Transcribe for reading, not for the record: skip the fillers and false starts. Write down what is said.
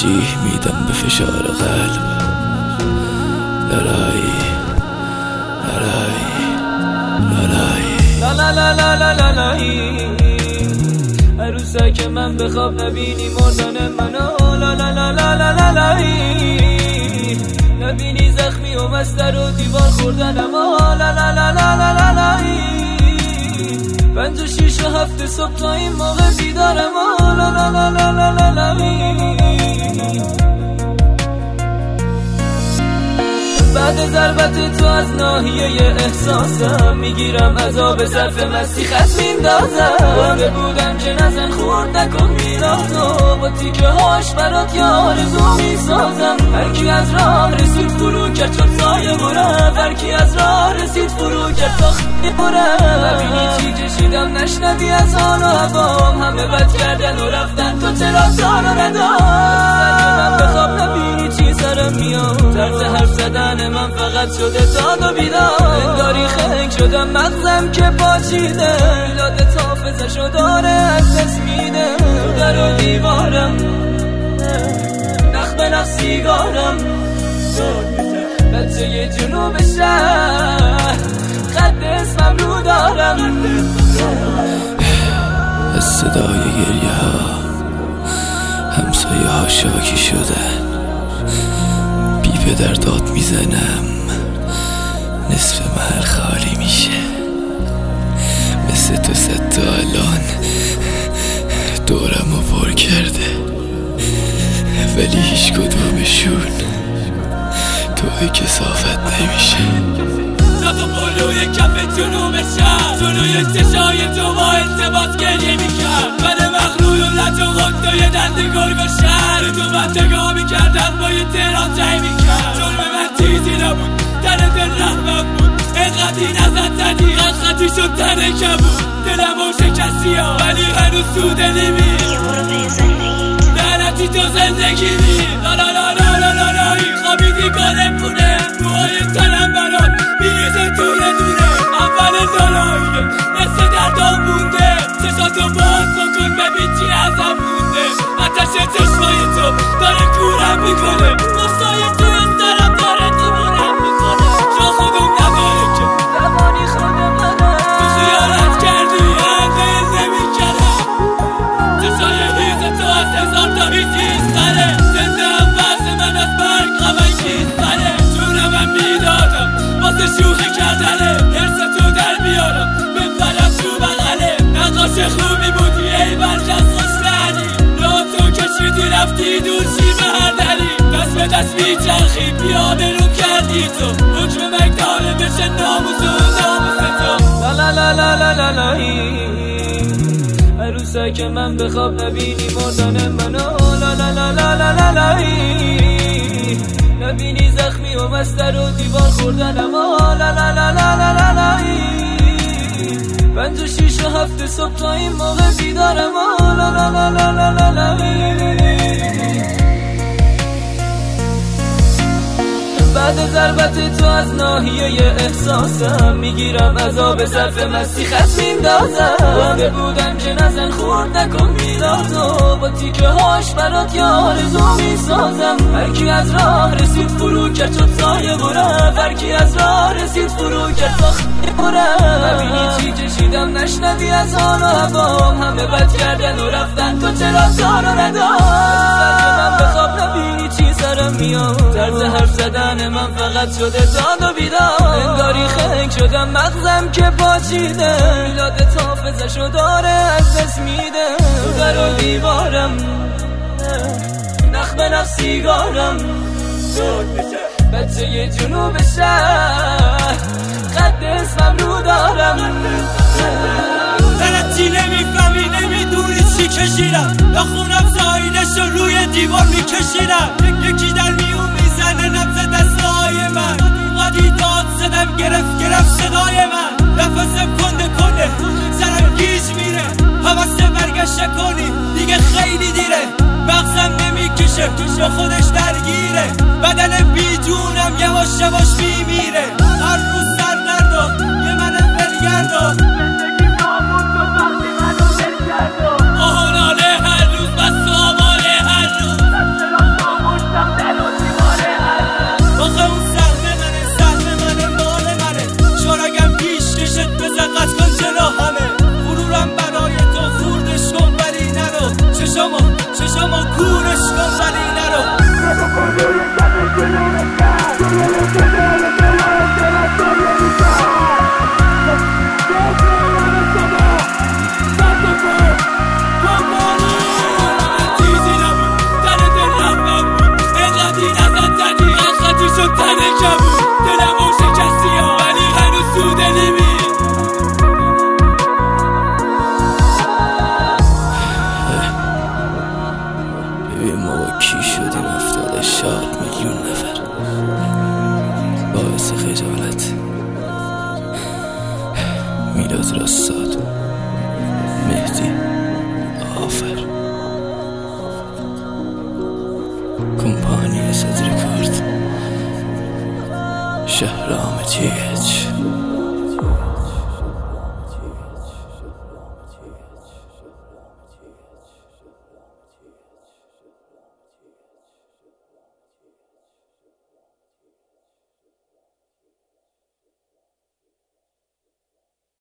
ترجیح میدم به فشار قلب. لالایی لالایی لالایی لا لا لا لا لا لا لایی عروسک من به خواب نبینی مردن منو. لا لا لا لا لا لا لایی نبینی زخمی و مستر و دیوار خوردنم. لا لا لا لا لا لا لایی 5 و 6 و 7 صبح تا این موقع بیدارم. لا لا لا لا لا لا لایی بعد ضربت تو از ناحیه احساسم میگیرم عذاب صرف مستی خط میندازم. گفته بودم که نزن خورد نکن میلادو با تیکه هاش برات یه آرزو میسازم. هرکی از راه رسید فرو کرد چون سایه برم. هرکی از راه رسید فرو کرد تا خیلی برم. ببینی چی کشیدم نشنوی از حال و هوام. همه بد کردن و رفتن تو چرا دار و ندام. من بخواب نبینی چی سرم میاد. طرز حرف زدن من فقط شده داد و بیدار. انگاری خنگ شدم مغزم که پاچیده. میلاد حافظشو داره از دست میده. تو در و دیوارم نخ به نخ سیگارم. بچه یه جنوب شهر خط اسمم رو دارم. از صدای گریه ها همسایه ها شاکی شدن. بی پدر داد میزنم نصف محل خالی میشه. مثل تو 100 تا الان دورم رو پر کرده ولی هیچ کدومشون توی کسافت نمیشه. تا تو پلوی کف جنوب شهر جلوی چشای تو با التباس گریه میکرد. من مغلول و لج و غد و یه دست گرگ و شهر تو من نگاه میکردن با یه تهران جای میکرد. جرم من چیزی نبود در دل رحمم بود. اینقدی نزد زدی خطی شد تنه کبود. دلم و شکستی ها ولی هنوز تو دلی می لعنتی تو زندگی می. لا لا لا لا لا لا لا خوابیدی گانه پونه موهای تنم برات میریزه دونه دونه. اول لالاییه مثل دردام مونده. چشاتو باز بکن ببین چی ازم مونده. آتش چشمای تو داره کورم میکنه. مستای تو از سرم داره دیوونم میکنه. جا خودم نداره که زمانی خود منه. تو خیالت کردی دل نمیکنم. چشای هیز تو از 1000 تا هیچیز تره. زنده هم وزن من از برگ غمنگیز تره. جونم هم میدادم واسه شوخی کردنه. حرس تو در بیارم بپرم تو بغله. نقاش خوبی بودی ای برجز خوشتنی. راه تو کشیدی رفتی دور شی به هر دلی. دست به دست میچرخی بیابرو کردی تو. حکم مگدانه بشه ناموس و ناموس تو. لا لا لا لا لا لایی عروسک من به خواب نبینی مردن منو. لا لا لا لا لا لا لایی نبینی زخمی و مستر و دیوار خوردنم. لا لا لا لا لا لا لایی 5 و 6 و 7 صبح تا این موقع بیدارم. لا لا لا لا لا لا لایی بعد ضربت تو از ناحیه احساسم میگیرم عذاب صرف مستی خط میندازم. گفته بودم که نزن خورد نکن میلادو با تیکه هاش برات یه آرزو میسازم. هرکی از راه رسید فرو کرد چون سایه برم. هرکی از راه رسید فرو کرد تا خیلی برم. ببینی چی کشیدم نشنوی از حال و هوام. همه بد کردن و رفتن تو چرا دار و ندام. من بخواب نبینی چی سرم میاد. طرز حرف زدن من فقط شده داد و بیدار. انگاری خنگ شدم مغزم که پاچیده. میلاد حافظشو داره از دست میده. تو در و دیوارم نخ به نخ سیگارم. بچه یه جنوب شهر خط اسمم رو دارم. چی نمیفهمی نمیدونی چی کشیدم. نخونم زایدشو روی دیوار میکشیدم. یکی در میون میزنه نبض دستای من. قدی داد زدم گرفت صدای من. نفسم کنده سرم گیج میره. حواسه برگشت کنی دیگه خیلی دیره. مغزم نمیکشه با خودش درگیره. بدن بی جونم یواش میمیره. هر روز سر درداد یه من بلگرداد. آهناله هر روز بس و آماله هر روز. رستاد مهدی آفر کمپانی صدر کرد شهرام تیج